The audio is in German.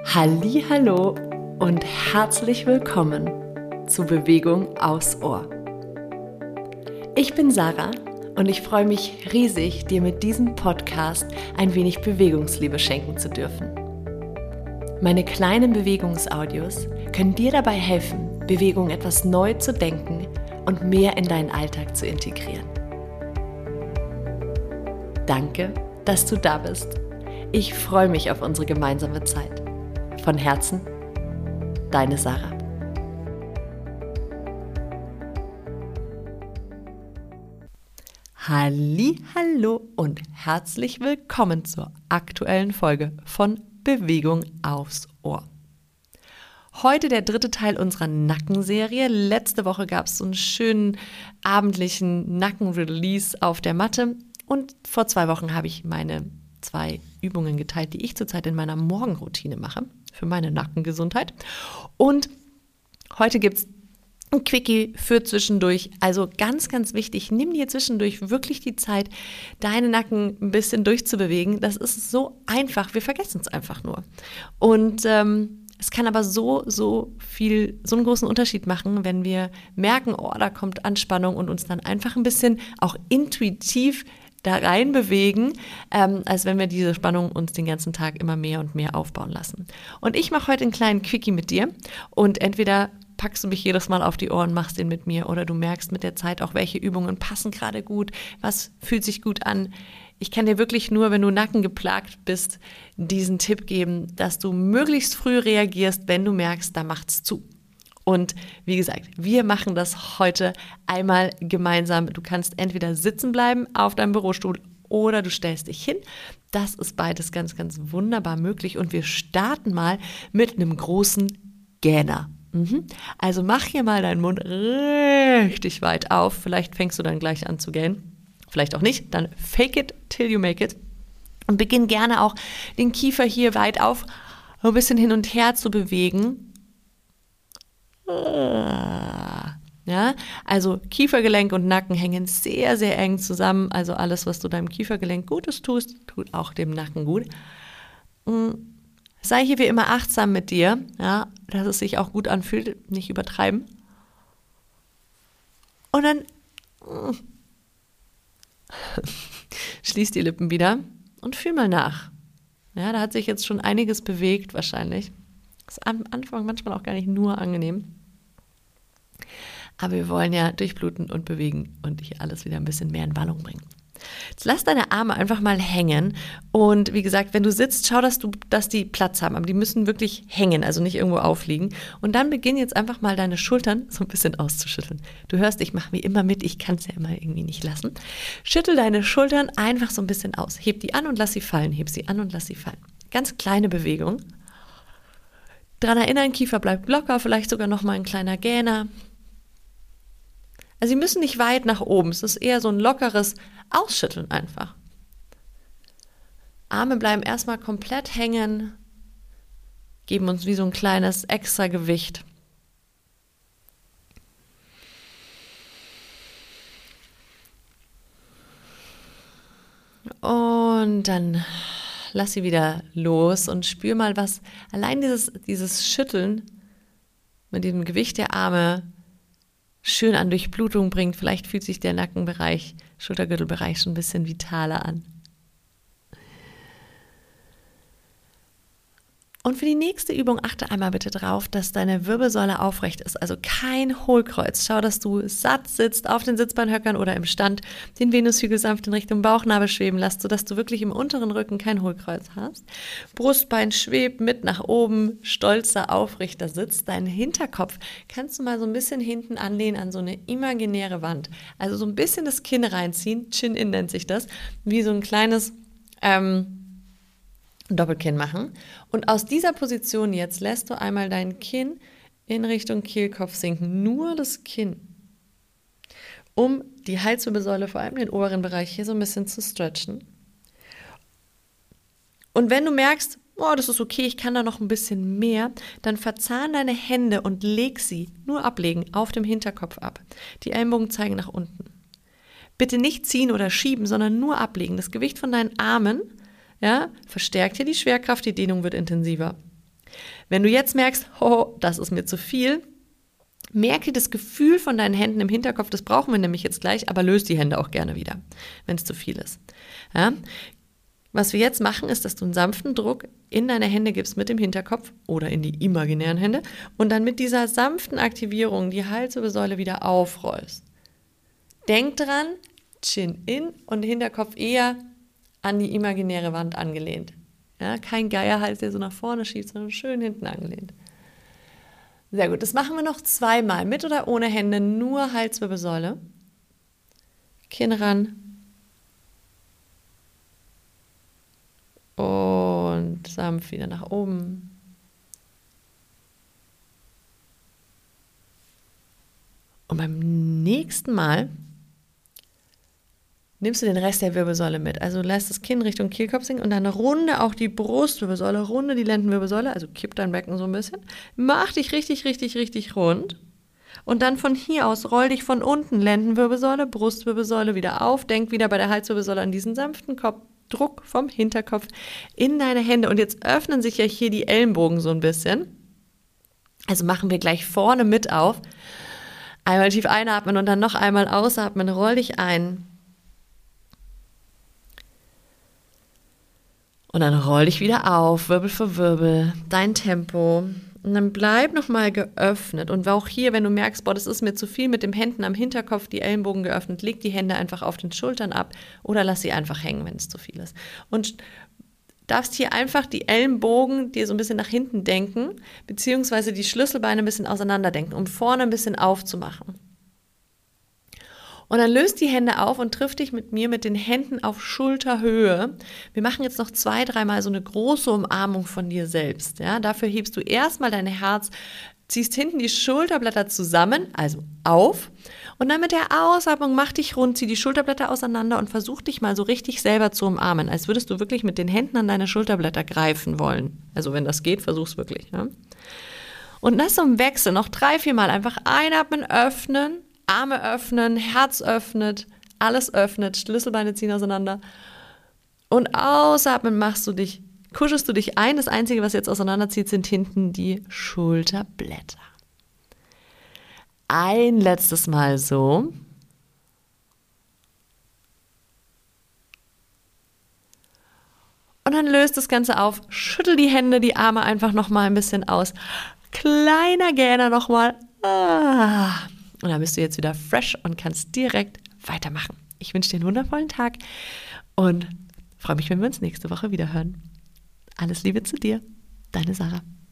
Hallihallo und herzlich willkommen zu Bewegung aufs Ohr. Ich bin Sarah und ich freue mich riesig, dir mit diesem Podcast ein wenig Bewegungsliebe schenken zu dürfen. Meine kleinen Bewegungsaudios können dir dabei helfen, Bewegung etwas neu zu denken und mehr in deinen Alltag zu integrieren. Danke, dass du da bist. Ich freue mich auf unsere gemeinsame Zeit. Von Herzen, deine Sarah. Hallihallo und herzlich willkommen zur aktuellen Folge von Bewegung aufs Ohr. Heute der dritte Teil unserer Nackenserie. Letzte Woche gab es so einen schönen abendlichen Nackenrelease auf der Matte und vor 2 Wochen habe ich meine 2 Übungen geteilt, die ich zurzeit in meiner Morgenroutine mache, für meine Nackengesundheit. Und heute gibt es ein Quickie für zwischendurch. Also ganz, ganz wichtig, nimm dir zwischendurch wirklich die Zeit, deinen Nacken ein bisschen durchzubewegen. Das ist so einfach, wir vergessen es einfach nur. Und es kann aber so einen großen Unterschied machen, wenn wir merken, oh, da kommt Anspannung und uns dann einfach ein bisschen auch intuitiv da rein bewegen, als wenn wir diese Spannung uns den ganzen Tag immer mehr und mehr aufbauen lassen. Und ich mache heute einen kleinen Quickie mit dir und entweder packst du mich jedes Mal auf die Ohren, machst den mit mir oder du merkst mit der Zeit auch, welche Übungen passen gerade gut, was fühlt sich gut an. Ich kann dir wirklich nur, wenn du nackengeplagt bist, diesen Tipp geben, dass du möglichst früh reagierst, wenn du merkst, da macht's zu. Und wie gesagt, wir machen das heute einmal gemeinsam. Du kannst entweder sitzen bleiben auf deinem Bürostuhl oder du stellst dich hin. Das ist beides ganz, ganz wunderbar möglich. Und wir starten mal mit einem großen Gähner. Also mach hier mal deinen Mund richtig weit auf. Vielleicht fängst du dann gleich an zu gähnen. Vielleicht auch nicht. Dann fake it till you make it. Und beginn gerne auch den Kiefer hier weit auf, ein bisschen hin und her zu bewegen. Ja, also Kiefergelenk und Nacken hängen sehr, sehr eng zusammen. Also alles, was du deinem Kiefergelenk Gutes tust, tut auch dem Nacken gut. Sei hier wie immer achtsam mit dir, ja, dass es sich auch gut anfühlt, nicht übertreiben. Und dann schließ die Lippen wieder und fühl mal nach. Ja, da hat sich jetzt schon einiges bewegt wahrscheinlich. Das ist am Anfang manchmal auch gar nicht nur angenehm. Aber wir wollen ja durchbluten und bewegen und hier alles wieder ein bisschen mehr in Wallung bringen. Jetzt lass deine Arme einfach mal hängen und wie gesagt, wenn du sitzt, schau, dass die Platz haben, aber die müssen wirklich hängen, also nicht irgendwo aufliegen. Und dann beginn jetzt einfach mal deine Schultern so ein bisschen auszuschütteln. Du hörst, ich mache wie immer mit, ich kann es ja immer irgendwie nicht lassen. Schüttel deine Schultern einfach so ein bisschen aus. Heb die an und lass sie fallen, heb sie an und lass sie fallen. Ganz kleine Bewegung. Daran erinnern, Kiefer bleibt locker, vielleicht sogar noch mal ein kleiner Gähner. Also sie müssen nicht weit nach oben, es ist eher so ein lockeres Ausschütteln einfach. Arme bleiben erstmal komplett hängen, geben uns wie so ein kleines extra Gewicht. Und dann lass sie wieder los und spür mal, was allein dieses Schütteln mit dem Gewicht der Arme schön an Durchblutung bringt. Vielleicht fühlt sich der Nackenbereich, Schultergürtelbereich schon ein bisschen vitaler an. Und für die nächste Übung achte einmal bitte drauf, dass deine Wirbelsäule aufrecht ist, also kein Hohlkreuz. Schau, dass du satt sitzt, auf den Sitzbeinhöckern oder im Stand, den Venushügel sanft in Richtung Bauchnabel schweben lässt, sodass du wirklich im unteren Rücken kein Hohlkreuz hast. Brustbein schwebt mit nach oben, stolzer, aufrechter Sitz. Deinen Hinterkopf kannst du mal so ein bisschen hinten anlehnen an so eine imaginäre Wand. Also so ein bisschen das Kinn reinziehen, Chin-In nennt sich das, wie so ein kleines Doppelkinn machen. Und aus dieser Position jetzt lässt du einmal dein Kinn in Richtung Kehlkopf sinken. Nur das Kinn. Um die Halswirbelsäule, vor allem den oberen Bereich, hier so ein bisschen zu stretchen. Und wenn du merkst, oh, das ist okay, ich kann da noch ein bisschen mehr, dann verzahn deine Hände und leg sie, nur ablegen, auf dem Hinterkopf ab. Die Ellenbogen zeigen nach unten. Bitte nicht ziehen oder schieben, sondern nur ablegen. Das Gewicht von deinen Armen, ja, verstärkt hier die Schwerkraft, die Dehnung wird intensiver. Wenn du jetzt merkst, oh, das ist mir zu viel, merke das Gefühl von deinen Händen im Hinterkopf, das brauchen wir nämlich jetzt gleich, aber löse die Hände auch gerne wieder, wenn es zu viel ist. Ja? Was wir jetzt machen, ist, dass du einen sanften Druck in deine Hände gibst mit dem Hinterkopf oder in die imaginären Hände und dann mit dieser sanften Aktivierung die Halswirbelsäule wieder aufrollst. Denk dran, Chin in und Hinterkopf eher an die imaginäre Wand angelehnt. Ja, kein Geierhals, der so nach vorne schiebt, sondern schön hinten angelehnt. Sehr gut, das machen wir noch 2-mal, mit oder ohne Hände, nur Halswirbelsäule. Kinn ran. Und sanft wieder nach oben. Und beim nächsten Mal nimmst du den Rest der Wirbelsäule mit. Also lässt das Kinn Richtung Kehlkopf sinken und dann runde auch die Brustwirbelsäule, runde die Lendenwirbelsäule, also kipp dein Becken so ein bisschen. Mach dich richtig, richtig, richtig rund. Und dann von hier aus roll dich von unten Lendenwirbelsäule, Brustwirbelsäule wieder auf. Denk wieder bei der Halswirbelsäule an diesen sanften Druck vom Hinterkopf in deine Hände. Und jetzt öffnen sich ja hier die Ellenbogen so ein bisschen. Also machen wir gleich vorne mit auf. Einmal tief einatmen und dann noch einmal ausatmen. Roll dich ein. Und dann roll dich wieder auf, Wirbel für Wirbel, dein Tempo. Und dann bleib nochmal geöffnet. Und auch hier, wenn du merkst, boah, das ist mir zu viel mit den Händen am Hinterkopf, die Ellenbogen geöffnet, leg die Hände einfach auf den Schultern ab oder lass sie einfach hängen, wenn es zu viel ist. Und darfst hier einfach die Ellenbogen dir so ein bisschen nach hinten denken, beziehungsweise die Schlüsselbeine ein bisschen auseinander denken, um vorne ein bisschen aufzumachen. Und dann löst die Hände auf und triff dich mit mir mit den Händen auf Schulterhöhe. Wir machen jetzt noch 2-3 Mal so eine große Umarmung von dir selbst. Ja? Dafür hebst du erstmal dein Herz, ziehst hinten die Schulterblätter zusammen, also auf. Und dann mit der Ausatmung mach dich rund, zieh die Schulterblätter auseinander und versuch dich mal so richtig selber zu umarmen, als würdest du wirklich mit den Händen an deine Schulterblätter greifen wollen. Also wenn das geht, versuch's wirklich. Ja? Und das im Wechsel noch 3-4 Mal einfach einatmen, öffnen, Arme öffnen, Herz öffnet, alles öffnet, Schlüsselbeine ziehen auseinander. Und ausatmen kuschelst du dich ein. Das Einzige, was jetzt auseinanderzieht, sind hinten die Schulterblätter. Ein letztes Mal so. Und dann löst das Ganze auf, schüttel die Hände, die Arme einfach nochmal ein bisschen aus. Kleiner Gähner nochmal. Und dann bist du jetzt wieder fresh und kannst direkt weitermachen. Ich wünsche dir einen wundervollen Tag und freue mich, wenn wir uns nächste Woche wieder hören. Alles Liebe zu dir, deine Sarah.